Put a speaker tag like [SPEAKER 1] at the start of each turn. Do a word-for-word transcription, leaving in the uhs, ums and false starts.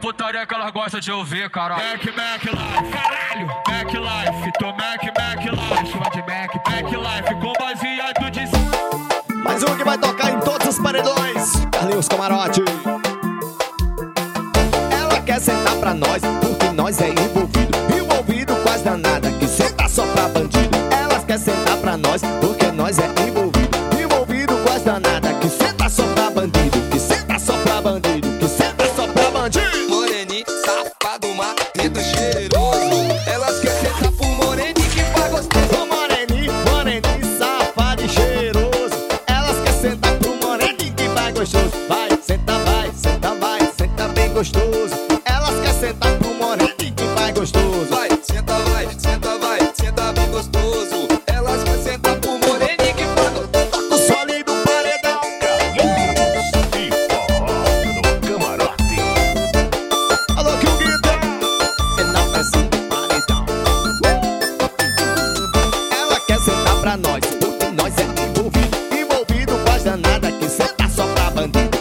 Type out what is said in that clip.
[SPEAKER 1] putaria que elas gostam de ouvir, caralho.
[SPEAKER 2] Mac, Mac Life, caralho. Mac Life, tô Mac, Mac Life. Chama de Mac, Mac Life com baseado de...
[SPEAKER 3] Mais um que vai tocar em todos os paredões. Carlinhos Camarote. Ela quer sentar pra nós, porque nós é envolvido. Envolvido com as danadas, que senta só pra bandido. Elas quer sentar pra nós, porque nós é envolvido. Envolvido com as danadas, que senta só pra bandido. Que senta só pra bandido, que senta só pra bandido.
[SPEAKER 4] Moreninho, safado, marido cheiroso. Elas quer sentar pro moreninho que faz gostoso.
[SPEAKER 3] Moreninho, moreninho, safado e cheiroso. Elas quer sentar pro moreninho que vai gostoso. Vai, senta, vai, senta, vai, senta bem gostoso. Elas quer sentar pro moreninho que vai gostoso.
[SPEAKER 4] Vai, senta, vai, senta, vai, senta bem gostoso. Elas quer sentar pro moreninho que faz gostoso.
[SPEAKER 3] Toca o solinho do paredão.
[SPEAKER 2] Camarote.
[SPEAKER 3] Alô, que o guitar é na pressão do paredão. Ela quer sentar pra nós, porque nós é envolvido. Envolvido com as danadas, que senta só pra bandido.